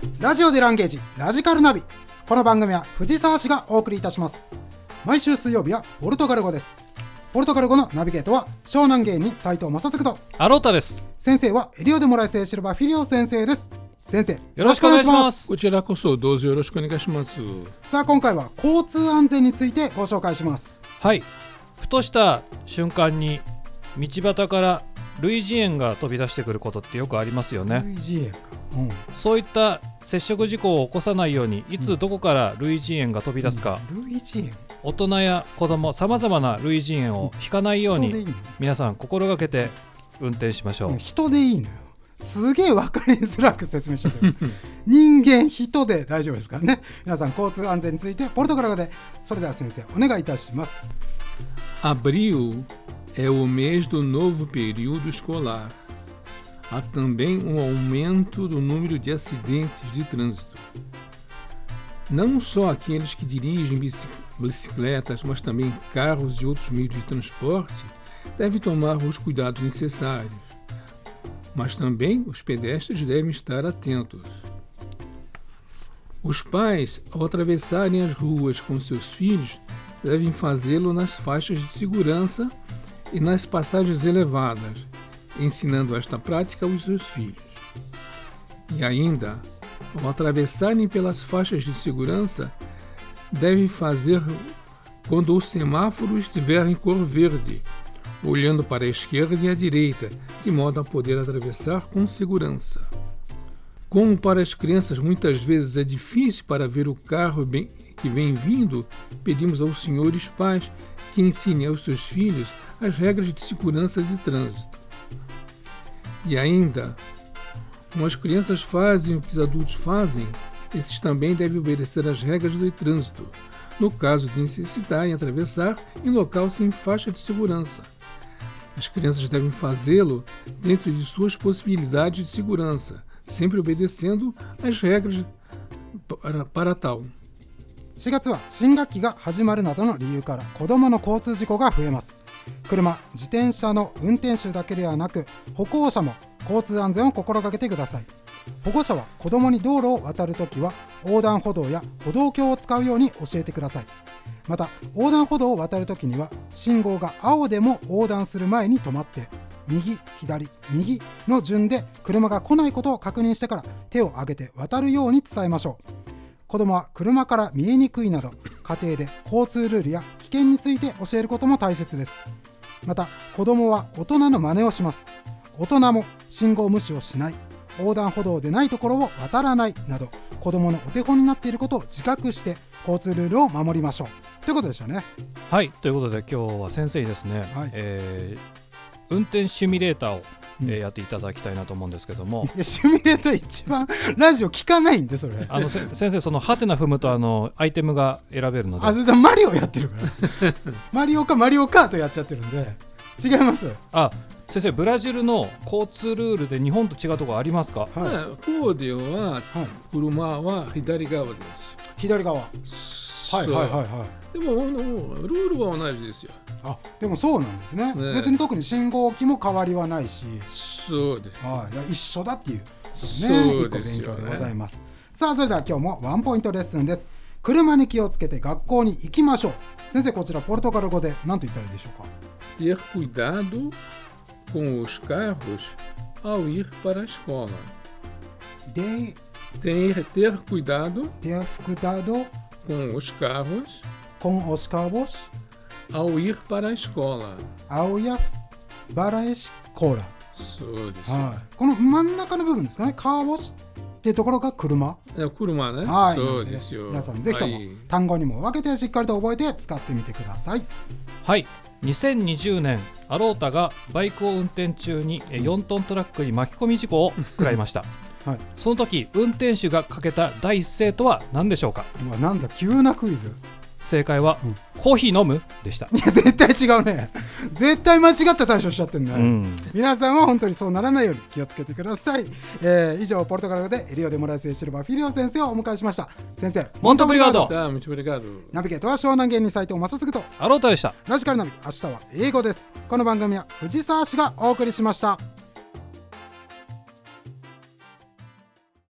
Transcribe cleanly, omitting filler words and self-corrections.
ラジオでランゲージラジカルナビ。この番組は藤沢市がお送りいたします。毎週水曜日はポルトガル語です。ポルトガル語のナビゲートは湘南芸人斉藤正嗣とアロータです。 先生はエリオデモライスシルバフィリオ先生です。先生よろしくお願いします。 こちらこそどうぞよろしくお願いします。 さあ今回は交通安全についてご紹介します。 はい、ふとした瞬間に道端から類人猿が飛び出してくることってよくありますよね。 類人猿か、 そういった接触事故を起こさないようにいつどこから類人猿が飛び出すか、 類人猿、 大人や子供さまざまな類人猿を引かないように皆さん心がけて運転しましょう。 人でいいのよ。すげえ分かりづらく説明しちゃって人間人で大丈夫ですからね。皆さん交通安全についてポルトガル語で。それでは先生お願いいたします。 Abril é o mês do novo período escolar. Há também aumento do número de acidentes de trânsito. Não só aqueles que dirigem bicicletas, mas também carros e outros meios de transporte devem tomar os cuidados necessários. Mas também os pedestres devem estar atentos. Os pais, ao atravessarem as ruas com seus filhos, devem fazê-lo nas faixas de segurança e nas passagens elevadas, ensinando esta prática aos seus filhos. E ainda, ao atravessarem pelas faixas de segurança, devem fazer quando o semáforo estiver em cor verde, olhando para a esquerda e a direita, de modo a poder atravessar com segurança. Como para as crianças muitas vezes é difícil para ver o carro que vem vindo, pedimos aos senhores pais que ensinem aos seus filhos as regras de segurança de trânsito. E ainda, como as crianças fazem o que os adultos fazem, esses também devem obedecer às regras do trânsito, no caso de necessitarem atravessar em local sem faixa de segurança. As crianças devem fazê-lo dentro de suas possibilidades de segurança, sempre obedecendo às regras para tal. 4月は新学期が始まるなどの理由から子どもの交通事故が増えます。車、自転車の運転手だけではなく歩行者も交通安全を心がけてください。保護者は子どもに道路を渡るときは横断歩道や歩道橋を使うように教えてください。また横断歩道を渡るときには信号が青でも横断する前に止まって右、左、右の順で車が来ないことを確認してから手を挙げて渡るように伝えましょう。子どもは車から見えにくいなど家庭で交通ルールや危険について教えることも大切です。また子どもは大人の真似をします。大人も信号無視をしない、横断歩道でないところを渡らないなど子どものお手本になっていることを自覚して交通ルールを守りましょうということでしたね。 はい、ということで今日は先生にですね、 はい、 運転シミュレーターをやっていただきたいなと思うんですけども、 いやシミュレーター一番ラジオ聞かないんでそれ先生そのハテナ踏むとアイテムが選べるので。 それでマリオやってるからマリオかマリオカートやっちゃってるんで違います。 先生ブラジルの交通ルールで日本と違うところありますか？ ここでは車は左側です。 左側、はいはいはいはい。 でもルールは同じですよ。 でもそうなんですね。別に特に信号機も変わりはないし。 そうです、 一緒だっていうそう一個勉強でございます。さあそれでは今日もワンポイントレッスンです。車に気をつけて学校に行きましょう。先生こちらポルトガル語で何と言ったらいいでしょうか？ Ter cuidado com os carros ao ir para a escola. Ter cuidado com os carros ao ir para a escola. そうです、 この真ん中の部分ですかね。カーボスっていうところが車ね。そうですよ。 皆さんぜひとも単語にも分けてしっかりと覚えて使ってみてください。 はい、2020年アロータがバイクを運転中に4トントラックに巻き込み事故を食らいましたその時運転手がかけた第一声とは何でしょうか？ なんだ急なクイズ。 正解は、コーヒー飲むでした。 いや絶対違うね。絶対間違った対処しちゃってんね、皆さんは本当にそうならないように気をつけてください。以上ポルトガル語でエリオデモライスシルバフィリオ先生をお迎えしました。先生モントブリガード。 ナビゲートは湘南芸人斉藤正嗣とアロータでした。 ラジカルナビ、明日は英語です。この番組は藤沢市がお送りしました。